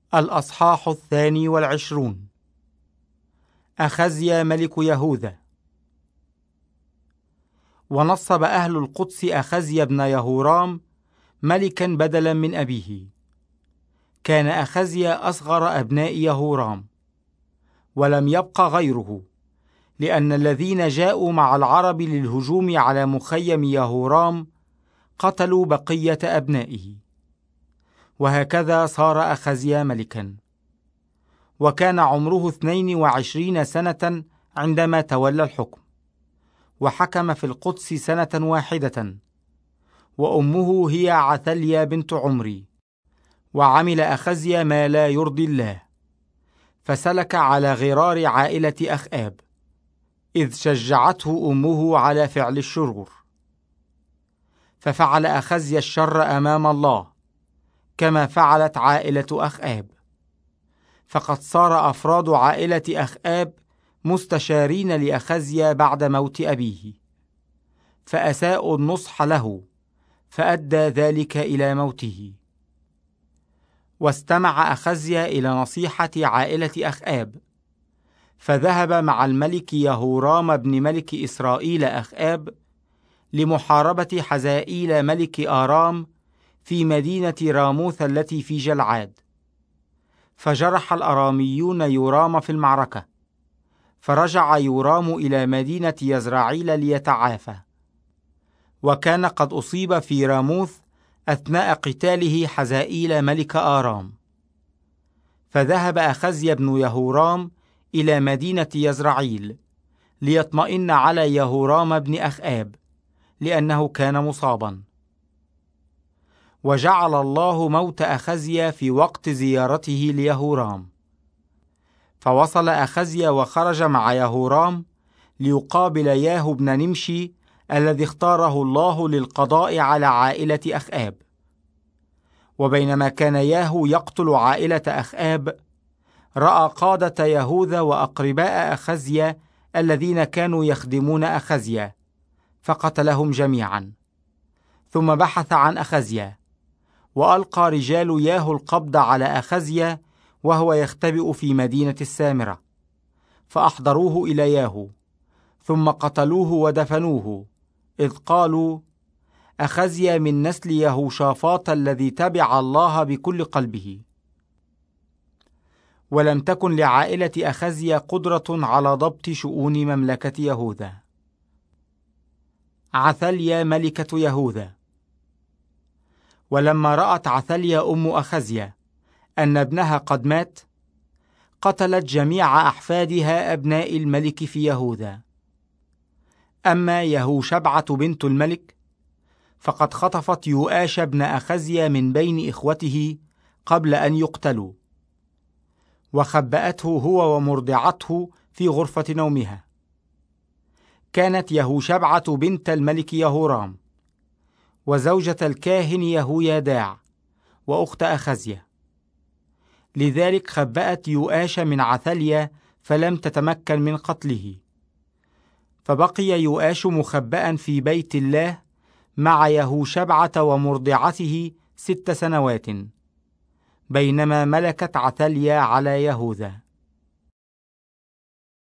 الأصحاح 22. أخزيا ملك يهوذا. ونصب أهل القدس أخزيا بن يهورام ملكا بدلا من أبيه. كان أخزيا أصغر أبناء يهورام، ولم يبق غيره، لأن الذين جاءوا مع العرب للهجوم على مخيم يهورام قتلوا بقية أبنائه. وهكذا صار أخزيا ملكا، وكان عمره 22 سنة عندما تولى الحكم، وحكم في القدس 1 سنة، وأمه هي عثليا بنت عمري. وعمل أخزيا ما لا يرضي الله، فسلك على غرار عائلة أخآب، إذ شجعته أمه على فعل الشرور. ففعل أخزيا الشر أمام الله كما فعلت عائلة أخآب، فقد صار أفراد عائلة أخآب مستشارين لأخزيا بعد موت أبيه، فأساءوا النصح له، فأدى ذلك إلى موته. واستمع أخزيا إلى نصيحة عائلة أخآب، فذهب مع الملك يهورام بن ملك إسرائيل أخآب لمحاربة حزائيل ملك آرام في مدينة راموث التي في جلعاد. فجرح الأراميون يورام في المعركة، فرجع يورام إلى مدينة يزرعيل ليتعافى، وكان قد أصيب في راموث أثناء قتاله حزائيل ملك آرام. فذهب أخزيا بن يهورام إلى مدينة يزرعيل ليطمئن على يهورام بن أخآب، لأنه كان مصابا. وجعل الله موت أخزيا في وقت زيارته ليهورام، فوصل أخزيا وخرج مع يهورام ليقابل ياهو بن نمشي الذي اختاره الله للقضاء على عائلة أخآب. وبينما كان ياهو يقتل عائلة أخآب، رأى قادة يهوذا وأقرباء أخزيا الذين كانوا يخدمون أخزيا، فقتلهم جميعا. ثم بحث عن أخزيا، وألقى رجال ياهو القبض على أخزيا وهو يختبئ في مدينة السامرة، فأحضروه إلى ياهو، ثم قتلوه ودفنوه، إذ قالوا: أخزيا من نسل يهوشافاط الذي تبع الله بكل قلبه. ولم تكن لعائلة أخزيا قدرة على ضبط شؤون مملكة يهوذا. عثليا ملكة يهوذا. ولما رأت عثليا أم أخزيا أن ابنها قد مات، قتلت جميع أحفادها أبناء الملك في يهوذا. أما يهوشبعة بنت الملك فقد خطفت يؤاش بن أخزيا من بين إخوته قبل أن يقتلوا، وخبأته هو ومرضعته في غرفة نومها. كانت يهوشبعة بنت الملك يهورام، وزوجة الكاهن يهوياداع، وأخت أخزيا. لذلك خبأت يؤاش من عثليا فلم تتمكن من قتله، فبقي يؤاش مخبأ في بيت الله مع يهوشبعة ومرضعته 6 سنوات، بينما ملكت عثليا على يهوذا.